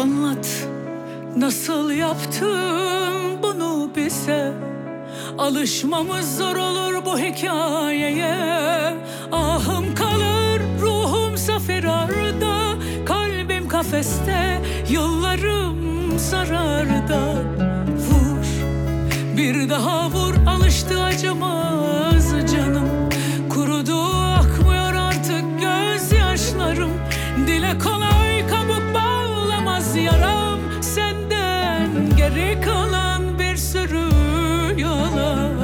Anlat, nasıl yaptın bunu bize? Alışmamız zor olur bu hikayeye. Ahım kalır, ruhumsa firarda, kalbim kafeste, yıllarım zararda. Vur, bir daha vur, alıştı acımaz canım. Kurudu, akmıyor artık gözyaşlarım. Dile kolay kabuk bağlamaz yaram. Senden geri kalan bir sürü yalan.